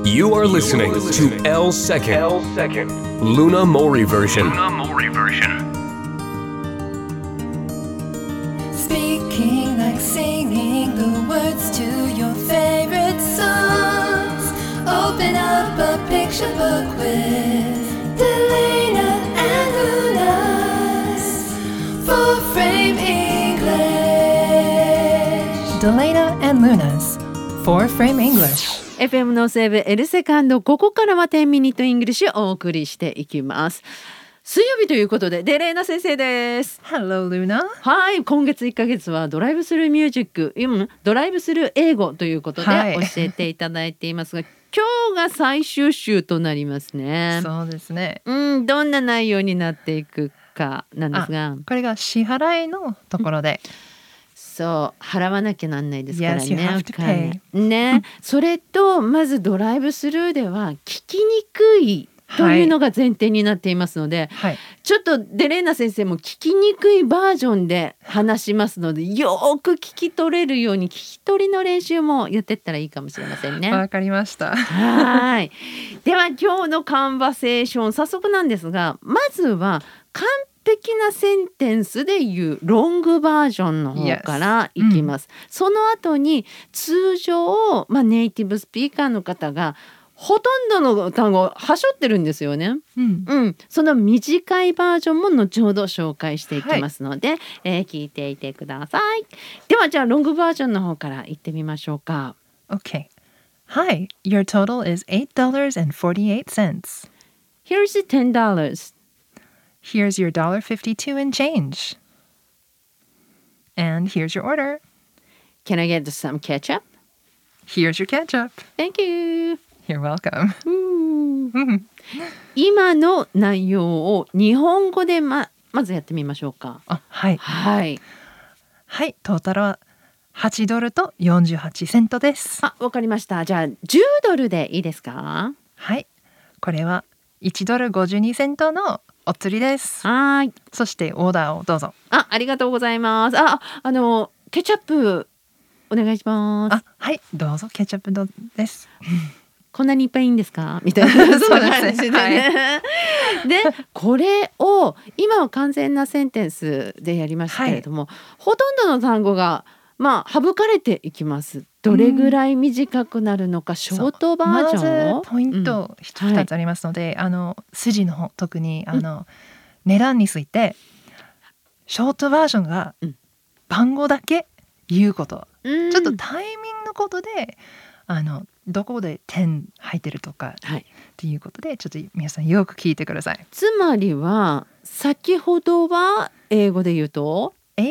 You are listening to L Second Luna Mori version. Speaking like singing the words to your favorite songs. Open up a picture book with Delana and Luna's Four-Frame English. Delana and Luna's Four-Frame English. FM のセーブ L セカンド、ここからは10ミニットイングリッシュをお送りしていきます。水曜日ということでデレーナ先生です。 Hello, Luna. はい、今月1ヶ月はドライブスルーミュージック、ドライブスルー英語ということではい教えていただいていますが、今日が最終週となりますね。 そうですね。 どんな内容になっていくかなんですが、 これが支払いのところで、 そう払わなきゃなんないですから Yes, you ね。 have to pay. ね、それとまずドライブスルーでは聞きにくいというのが前提になっていますので、 はい、 ちょっとデレーナ先生も聞きにくいバージョンで話しますので、よーく聞き取れるように聞き取りの練習もやってったらいいかもしれませんね。 わかりました。 はい。では今日のカンバセーション、早速なんですが、まずは完璧なセンテンスで言うロングバージョンの方からいきます。その後に通常、ネイティブスピーカーの方がほとんどの単語をはしょってるんですよね。その短いバージョンも後ほど紹介していきますので、聞いていてください。ではじゃあロングバージョンの方からいってみましょうか。 Okay. Hi, your total is $8.48. Here's $10. Here's your $1.52 in change. And here's your order. Can I get some ketchup? Here's your ketchup. Thank you. You're welcome. 今の内容を日本語でまずやってみましょうか。 はい。 はい。 はい、トータルは8ドルと48セントです。 わかりました。じゃあ10ドルでいいですか？ はい。これは1ドル52セントのお釣りです。 はい。 そしてオーダーをどうぞ。 ありがとうございます。ケチャップお願いします。 はい、どうぞケチャップです。 こんなにいっぱいいいんですかみたいなそんな感じでね。で、これを今は完全なセンテンスでやりましたけれども、ほとんどの単語が省かれていきます。どれぐらい短くなるのか、ショートバージョンをまずポイント2つありますので、筋の方特に値段についてショートバージョンが番号だけ言うこと、ちょっとタイミングのことでどこで点入ってるとかっていうことで、ちょっと皆さんよく聞いてください。 つまりは先ほどは英語で言うと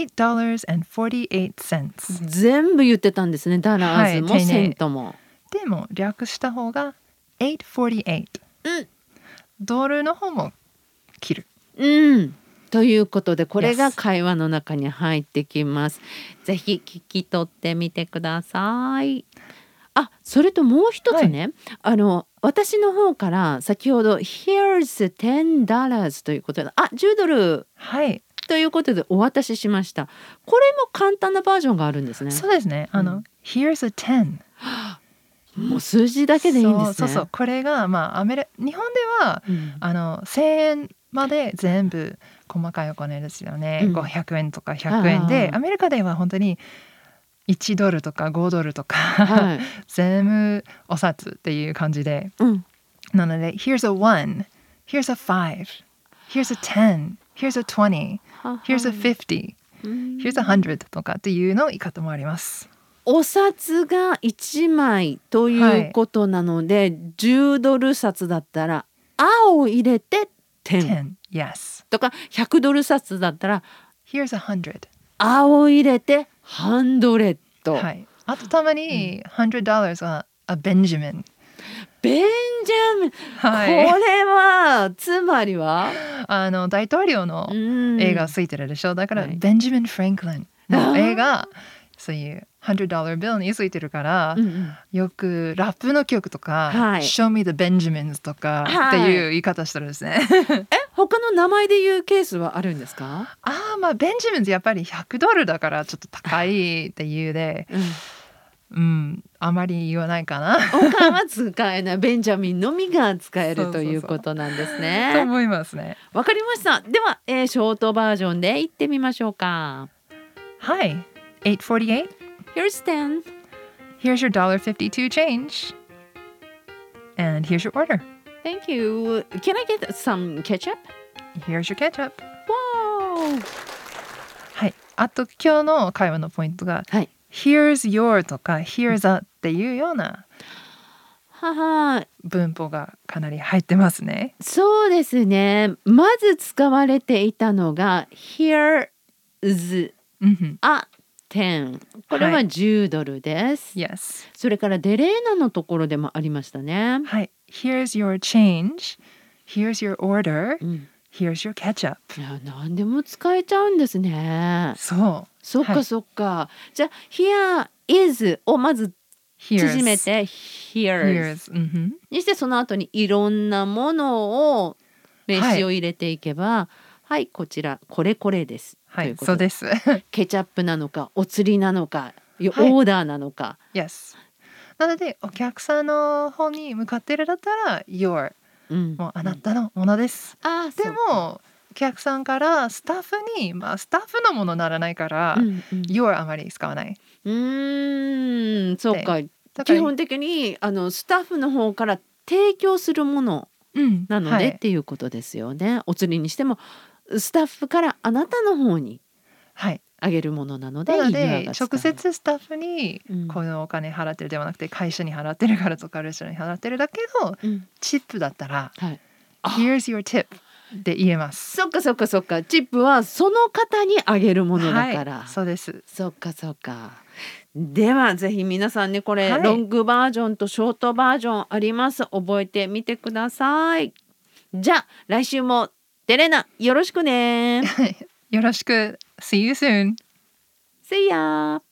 $8.48 全部言ってたんですね。ダラーズもセントも。 でも略した方が848、ドルの方も切る。 ということでこれが会話の中に入ってきます。ぜひ聞き取ってみてください。それともう一つね、私の方から先ほど Here's $10 ということで10ドルということでお渡ししました。これも簡単なバージョンがあるんですね。 そうですね。Here's a 10。 もう数字だけでいいんですね。 そうこれが日本では、1000円まで全部細かいお金ですよね。500円とか100円で、アメリカでは本当に1ドルとか5ドルとか、全部お札っていう感じで、なので Here's a 1, Here's a 5, Here's a 10, Here's a 20, Here's a 50, Here's a 100とかっていうの言い方もあります。 お札が1枚ということなので、10ドル札だったら「あ」を入れて10 Yes とか、100ドル札だったら 「Here's a 100」 「あ」を入れて「100」 あとたまに$100は「a Benjamin」 ベンジャミン、これはつまりは大統領の映画ついてるでしょ。だからベンジャミン・フランクリンの映画、そういう$100ビルについてるから、よくラップの曲とか、Show me the Benjamins とかっていう言い方してるんですね。 他の名前で言うケースはあるんですか？ ベンジャミンズやっぱり$100だからちょっと高いっていうで、 あまり言わないかな。 他は使えない。ベンジャミンのみが使えるということなんですとね。 思いますね。 わかりました。では、ショートバージョンで言ってみましょうか。 Hi, 848. Here's 10. Here's your $1.52 change. And here's your order. Thank you. Can I get some ketchup? Here's your ketchup. Wow. はい。あと今日の会話のポイントが、 はい。 Here's your とか Here's a っていうようなはは。 文法がかなり入ってますね。 そうですね。まず使われていたのが Here's a 10。これは10ドルです。 Yes. それからデレーナのところでもありましたね。 はい。Here's your change. Here's your order. Here's your ketchup. いや、何でも使えちゃうんですね。 そう。 そっかそっか。じゃあ Here is をまず縮めて Here's にして、その後にいろんなものを名詞を入れていけば、はい、こちらこれこれです。 はい、 ということそうです。 ケチャップなのか、お釣りなのか、オーダーなのか。 Yes。なのでお客さんの方に向かってるだったら Your、もうあなたのものです。でもお客さんからスタッフに、スタッフのものにならないから、Your あまり使わない。 そうか。基本的にスタッフの方から提供するものなので、っていうことですよね。お釣りにしてもスタッフからあなたの方にあげるものなので、 なので直接スタッフにこのお金払ってるではなくて、会社に払ってるからとかレストランに払ってるだけど、チップだったら、Here's your tip で言えます。 そっかそっかそっか。チップはその方にあげるものだから。 そうです。 そっかそっか。ではぜひ皆さんね、これ、ロングバージョンとショートバージョンあります。覚えてみてください。じゃあ来週もデレナよろしくね。 よろしく。See you soon. See ya.